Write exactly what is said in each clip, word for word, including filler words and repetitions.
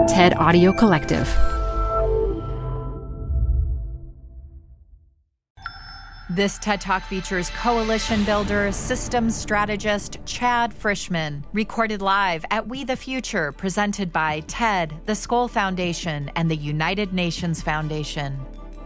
TED Audio Collective. This TED Talk features coalition builder, systems strategist Chad Frischman, recorded live at We the Future, presented by TED, the Skoll Foundation, and the United Nations Foundation.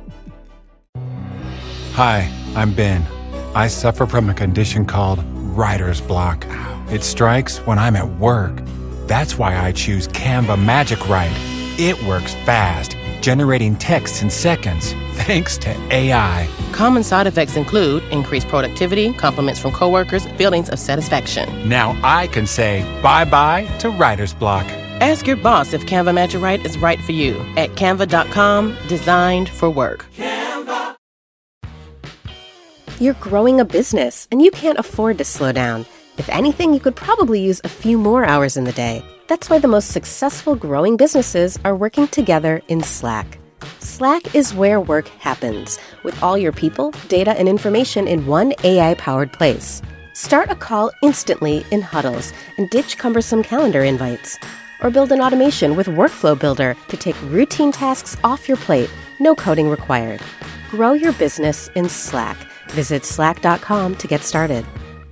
Hi, I'm Ben. I suffer from a condition called writer's block. It strikes when I'm at work. That's why I choose Canva Magic Write. It works fast, generating text in seconds, thanks to A I. Common side effects include increased productivity, compliments from coworkers, feelings of satisfaction. Now I can say bye-bye to writer's block. Ask your boss if Canva Magic Write is right for you at canva dot com, designed for work. Canva. You're growing a business, and you can't afford to slow down. If anything, you could probably use a few more hours in the day. That's why the most successful growing businesses are working together in Slack. Slack is where work happens, with all your people, data, and information in one A I-powered place. Start a call instantly in huddles and ditch cumbersome calendar invites. Or build an automation with Workflow Builder to take routine tasks off your plate, no coding required. Grow your business in Slack. Visit slack dot com to get started.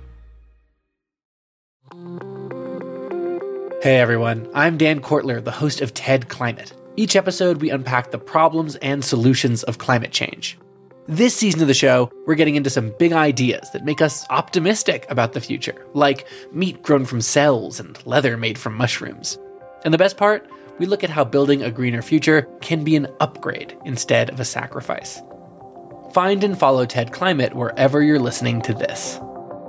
Hey everyone, I'm Dan Kortler, the host of TED Climate. Each episode, we unpack the problems and solutions of climate change. This season of the show, we're getting into some big ideas that make us optimistic about the future, like meat grown from cells and leather made from mushrooms. And the best part, we look at how building a greener future can be an upgrade instead of a sacrifice. Find and follow TED Climate wherever you're listening to this.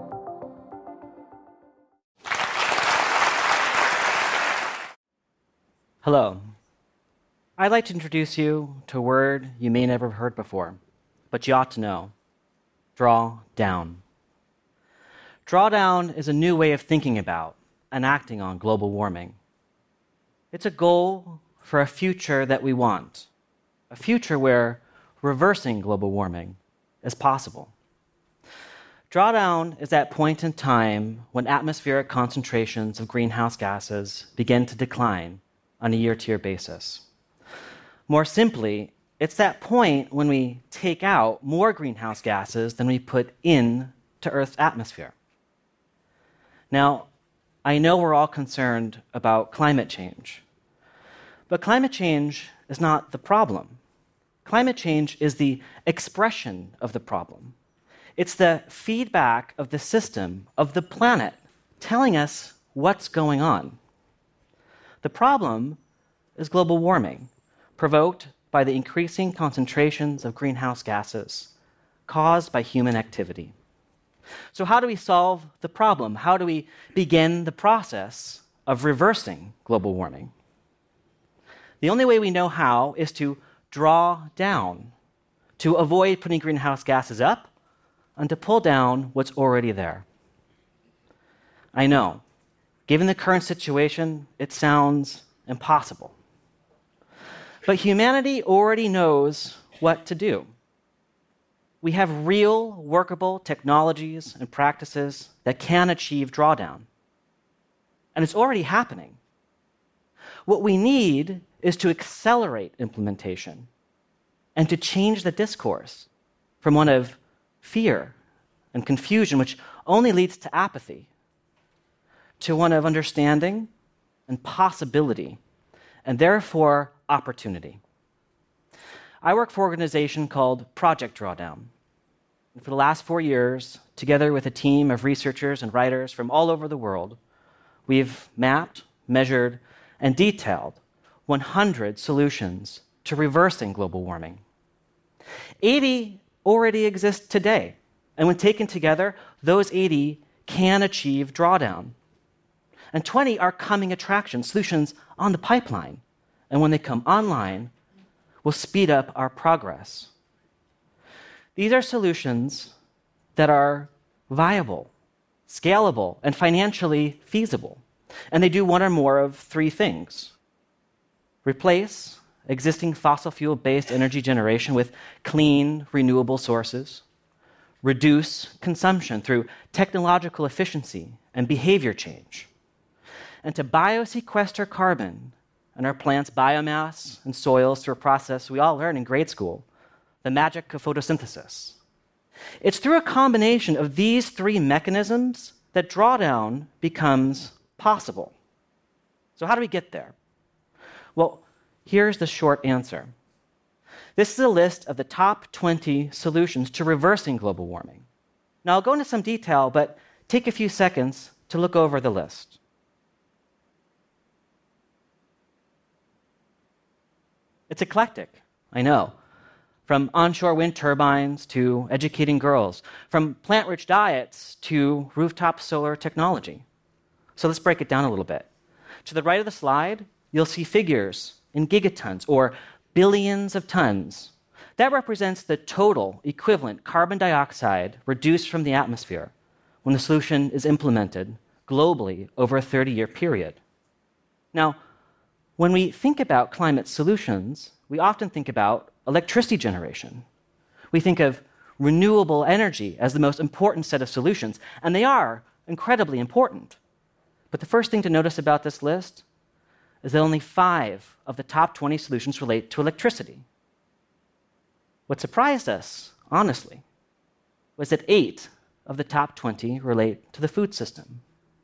Hello. I'd like to introduce you to a word you may never have heard before, but you ought to know. Draw down. Drawdown is a new way of thinking about and acting on global warming. It's a goal for a future that we want, a future where reversing global warming is possible. Drawdown is that point in time when atmospheric concentrations of greenhouse gases begin to decline on a year-to-year basis. More simply, it's that point when we take out more greenhouse gases than we put in to Earth's atmosphere. Now, I know we're all concerned about climate change, but climate change is not the problem. Climate change is the expression of the problem. It's the feedback of the system, of the planet, telling us what's going on. The problem is global warming, provoked by the increasing concentrations of greenhouse gases caused by human activity. So how do we solve the problem? How do we begin the process of reversing global warming? The only way we know how is to draw down, to avoid putting greenhouse gases up, and to pull down what's already there. I know, given the current situation, it sounds impossible. But humanity already knows what to do. We have real, workable technologies and practices that can achieve drawdown. And it's already happening. What we need is to accelerate implementation and to change the discourse from one of fear and confusion, which only leads to apathy, to one of understanding and possibility, and therefore opportunity. I work for an organization called Project Drawdown. And for the last four years, together with a team of researchers and writers from all over the world, we've mapped, measured, and detailed one hundred solutions to reversing global warming. eighty already exist today, and when taken together, those eighty can achieve drawdown. And twenty are coming attractions, solutions on the pipeline. And when they come online, will speed up our progress. These are solutions that are viable, scalable, and financially feasible. And they do one or more of three things. Replace existing fossil fuel-based energy generation with clean, renewable sources. Reduce consumption through technological efficiency and behavior change. And to biosequester carbon and our plants' biomass and soils through a process we all learn in grade school, the magic of photosynthesis. It's through a combination of these three mechanisms that drawdown becomes possible. So how do we get there? Well, here's the short answer. This is a list of the top twenty solutions to reversing global warming. Now, I'll go into some detail, but take a few seconds to look over the list. It's eclectic, I know. From onshore wind turbines to educating girls, from plant-rich diets to rooftop solar technology. So let's break it down a little bit. To the right of the slide, you'll see figures in gigatons or billions of tons. That represents the total equivalent carbon dioxide reduced from the atmosphere when the solution is implemented globally over a thirty-year period. Now, when we think about climate solutions, we often think about electricity generation. We think of renewable energy as the most important set of solutions, and they are incredibly important. But the first thing to notice about this list is that only five of the top twenty solutions relate to electricity. What surprised us, honestly, was that eight of the top twenty relate to the food system.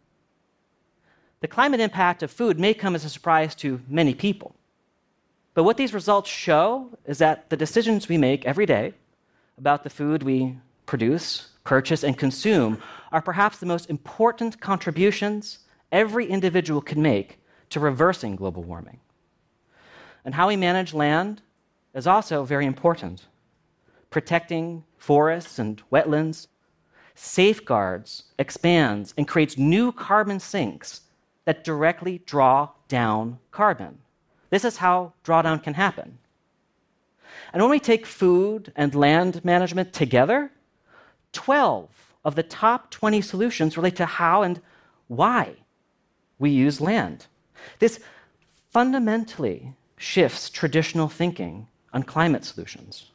The climate impact of food may come as a surprise to many people. But what these results show is that the decisions we make every day about the food we produce, purchase, and consume are perhaps the most important contributions every individual can make to reversing global warming. And how we manage land is also very important. Protecting forests and wetlands safeguards, expands, and creates new carbon sinks that directly draw down carbon. This is how drawdown can happen. And when we take food and land management together, twelve of the top twenty solutions relate to how and why we use land. This fundamentally shifts traditional thinking on climate solutions.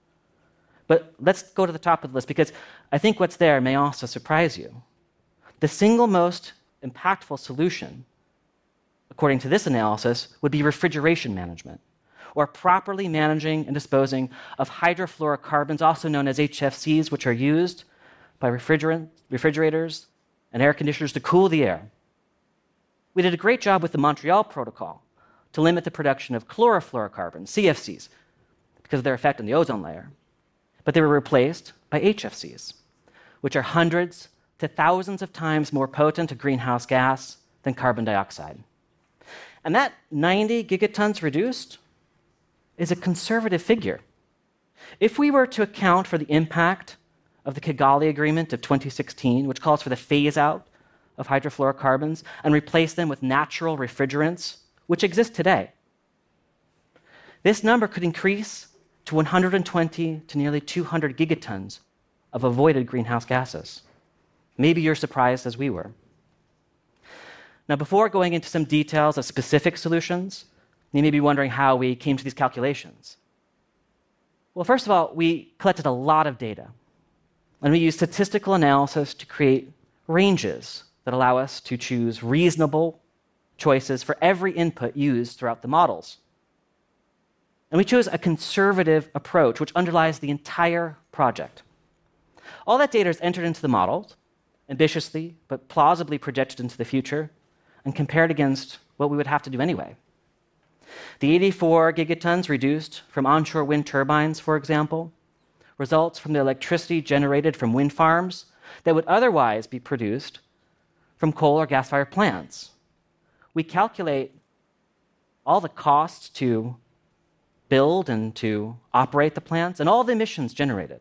But let's go to the top of the list, because I think what's there may also surprise you. The single most impactful solution, according to this analysis, would be refrigeration management, or properly managing and disposing of hydrofluorocarbons, also known as H F Cs, which are used by refrigerant, refrigerators and air conditioners to cool the air. We did a great job with the Montreal Protocol to limit the production of chlorofluorocarbons, C F Cs, because of their effect on the ozone layer. But they were replaced by H F Cs, which are hundreds to thousands of times more potent a greenhouse gas than carbon dioxide. And that ninety gigatons reduced is a conservative figure. If we were to account for the impact of the Kigali Agreement of twenty sixteen, which calls for the phase-out of hydrofluorocarbons, and replace them with natural refrigerants, which exist today, this number could increase to one hundred twenty to nearly two hundred gigatons of avoided greenhouse gases. Maybe you're surprised as we were. Now, before going into some details of specific solutions, you may be wondering how we came to these calculations. Well, first of all, we collected a lot of data, and we used statistical analysis to create ranges that allow us to choose reasonable choices for every input used throughout the models. And we chose a conservative approach, which underlies the entire project. All that data is entered into the models, ambitiously but plausibly projected into the future, and compared against what we would have to do anyway. The eighty-four gigatons reduced from onshore wind turbines, for example, results from the electricity generated from wind farms that would otherwise be produced from coal or gas-fired plants. We calculate all the costs to build and to operate the plants and all the emissions generated.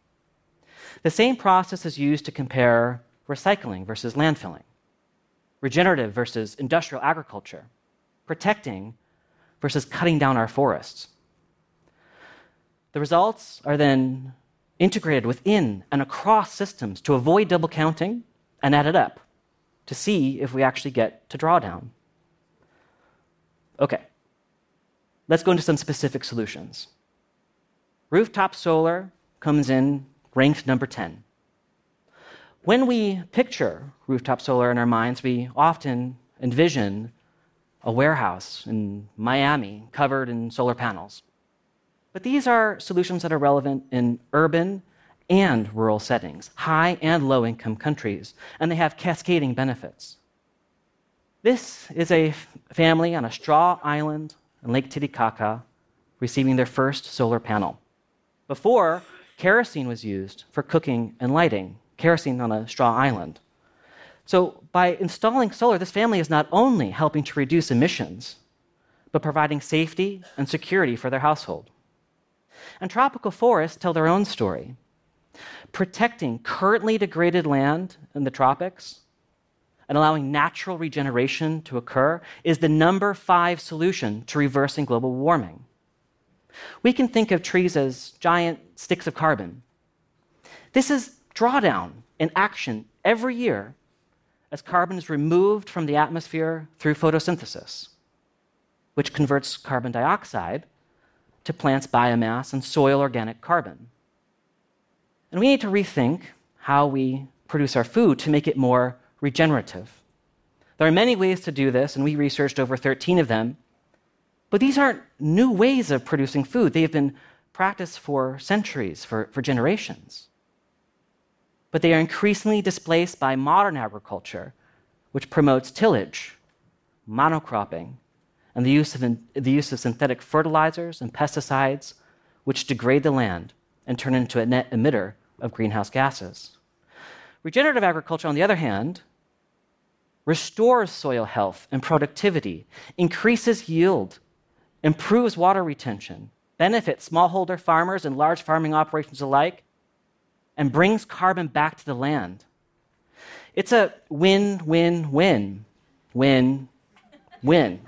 The same process is used to compare recycling versus landfilling, regenerative versus industrial agriculture, protecting versus cutting down our forests. The results are then integrated within and across systems to avoid double counting and added up to see if we actually get to drawdown. Okay, let's go into some specific solutions. Rooftop solar comes in ranked number ten. When we picture rooftop solar in our minds, we often envision a warehouse in Miami covered in solar panels. But these are solutions that are relevant in urban and rural settings, high and low income countries, and they have cascading benefits. This is a family on a straw island in Lake Titicaca receiving their first solar panel. Before, kerosene was used for cooking and lighting, kerosene on a straw island. So by installing solar, this family is not only helping to reduce emissions, but providing safety and security for their household. And tropical forests tell their own story. Protecting currently degraded land in the tropics and allowing natural regeneration to occur is the number five solution to reversing global warming. We can think of trees as giant sticks of carbon. This is drawdown in action every year as carbon is removed from the atmosphere through photosynthesis, which converts carbon dioxide to plants' biomass and soil organic carbon. And we need to rethink how we produce our food to make it more regenerative. There are many ways to do this, and we researched over thirteen of them. But these aren't new ways of producing food. They have been practiced for centuries, for, for generations. But they are increasingly displaced by modern agriculture, which promotes tillage, monocropping, and the use of, the use of synthetic fertilizers and pesticides, which degrade the land and turn into a net emitter of greenhouse gases. Regenerative agriculture, on the other hand, restores soil health and productivity, increases yield, improves water retention, benefits smallholder farmers and large farming operations alike, and brings carbon back to the land. It's a win, win, win, win, win.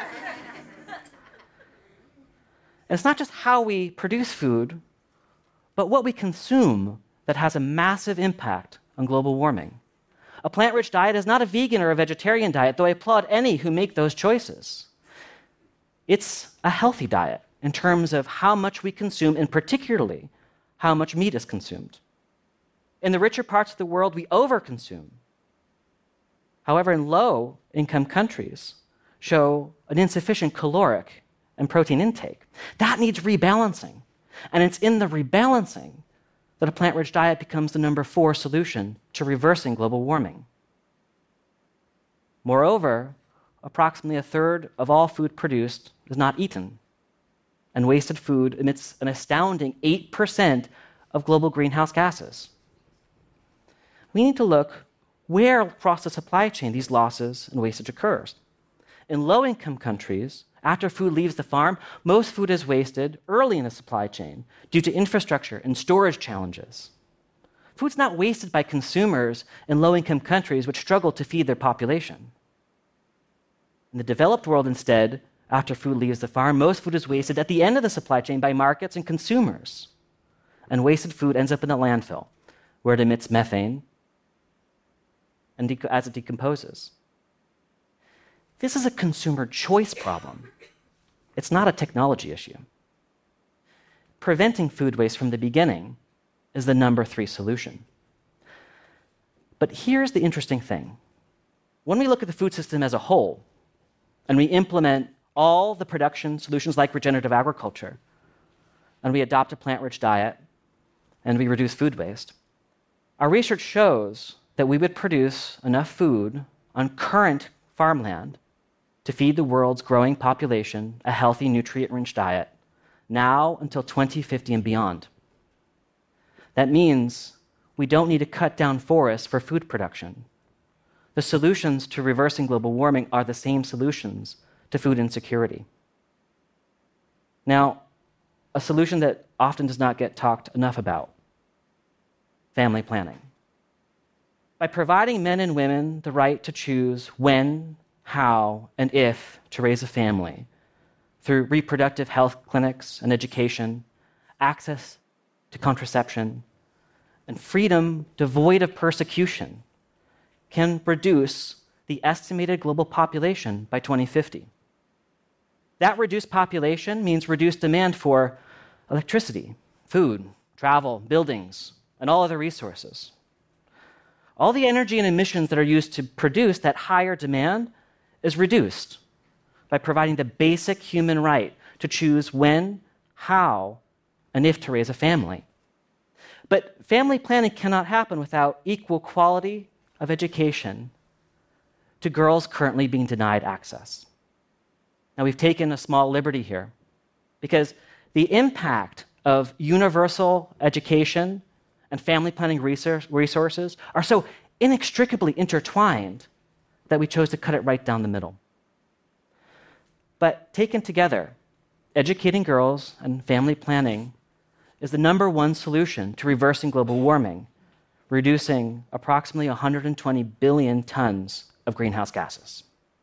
And it's not just how we produce food, but what we consume that has a massive impact on global warming. A plant-rich diet is not a vegan or a vegetarian diet, though I applaud any who make those choices. It's a healthy diet in terms of how much we consume, and particularly how much meat is consumed. In the richer parts of the world, we overconsume. However, in low-income countries, show an insufficient caloric and protein intake. That needs rebalancing. And it's in the rebalancing that a plant-rich diet becomes the number four solution to reversing global warming. Moreover, approximately a third of all food produced is not eaten, and wasted food emits an astounding eight percent of global greenhouse gases. We need to look where across the supply chain these losses and wastage occurs. In low-income countries, after food leaves the farm, most food is wasted early in the supply chain due to infrastructure and storage challenges. Food's not wasted by consumers in low-income countries which struggle to feed their population. In the developed world, instead, after food leaves the farm, most food is wasted at the end of the supply chain by markets and consumers. And wasted food ends up in the landfill, where it emits methane and de- as it decomposes. This is a consumer choice problem. It's not a technology issue. Preventing food waste from the beginning is the number three solution. But here's the interesting thing. When we look at the food system as a whole, and we implement all the production solutions like regenerative agriculture, and we adopt a plant-rich diet, and we reduce food waste, our research shows that we would produce enough food on current farmland to feed the world's growing population a healthy, nutrient-rich diet, now until twenty fifty and beyond. That means we don't need to cut down forests for food production. The solutions to reversing global warming are the same solutions to food insecurity. Now, a solution that often does not get talked enough about: family planning. By providing men and women the right to choose when, how, and if to raise a family through reproductive health clinics and education, access to contraception, and freedom devoid of persecution, can reduce the estimated global population by twenty fifty. That reduced population means reduced demand for electricity, food, travel, buildings, and all other resources. All the energy and emissions that are used to produce that higher demand is reduced, by providing the basic human right to choose when, how, and if to raise a family. But family planning cannot happen without equal quality of education to girls currently being denied access. Now, we've taken a small liberty here because the impact of universal education and family planning resources are so inextricably intertwined that we chose to cut it right down the middle. But taken together, educating girls and family planning is the number one solution to reversing global warming, reducing approximately one hundred twenty billion tons of greenhouse gases.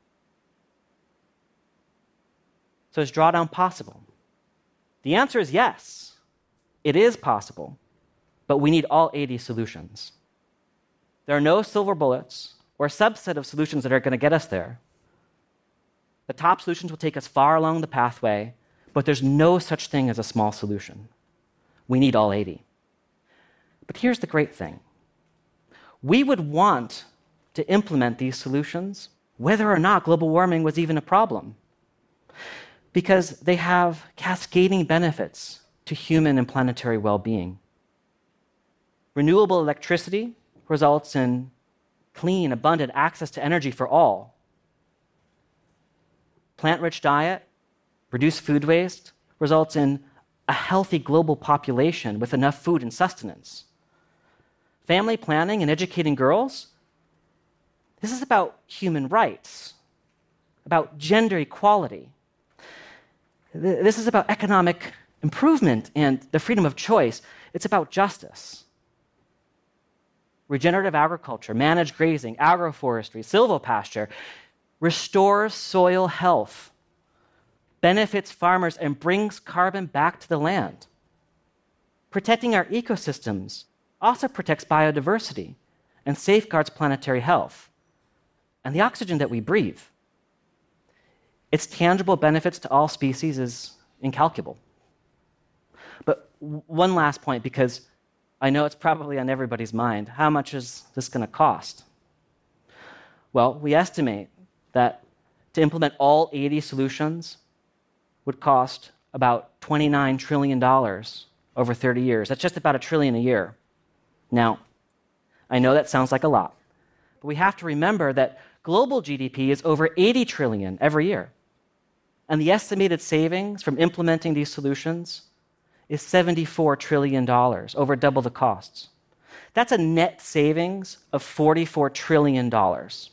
So is drawdown possible? The answer is yes. It is possible, but we need all eighty solutions. There are no silver bullets or a subset of solutions that are going to get us there. The top solutions will take us far along the pathway, but there's no such thing as a small solution. We need all eighty. But here's the great thing. We would want to implement these solutions whether or not global warming was even a problem, because they have cascading benefits to human and planetary well-being. Renewable electricity results in clean, abundant access to energy for all. Plant-rich diet, reduced food waste, results in a healthy global population with enough food and sustenance. Family planning and educating girls, this is about human rights, about gender equality. This is about economic improvement and the freedom of choice. It's about justice. Regenerative agriculture, managed grazing, agroforestry, silvopasture restores soil health, benefits farmers, and brings carbon back to the land. Protecting our ecosystems also protects biodiversity and safeguards planetary health and the oxygen that we breathe. Its tangible benefits to all species is incalculable. But one last point, because I know it's probably on everybody's mind. How much is this going to cost? Well, we estimate that to implement all eighty solutions would cost about twenty-nine trillion dollars over thirty years. That's just about a trillion a year. Now, I know that sounds like a lot, but we have to remember that global G D P is over eighty trillion dollars every year. And the estimated savings from implementing these solutions is seventy-four trillion dollars, over double the costs. That's a net savings of forty-four trillion dollars.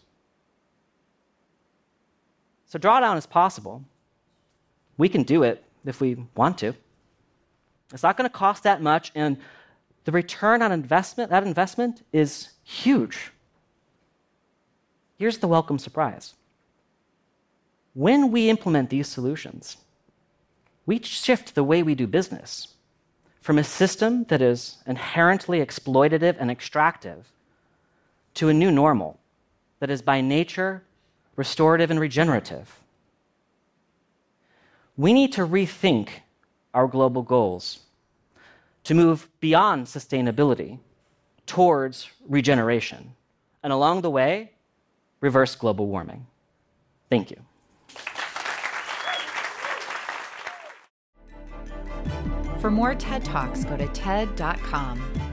So drawdown is possible. We can do it if we want to. It's not going to cost that much, and the return on investment, that investment is huge. Here's the welcome surprise. When we implement these solutions, we shift the way we do business from a system that is inherently exploitative and extractive to a new normal that is by nature restorative and regenerative. We need to rethink our global goals to move beyond sustainability towards regeneration, and along the way, reverse global warming. Thank you. For more TED Talks, go to T E D dot com.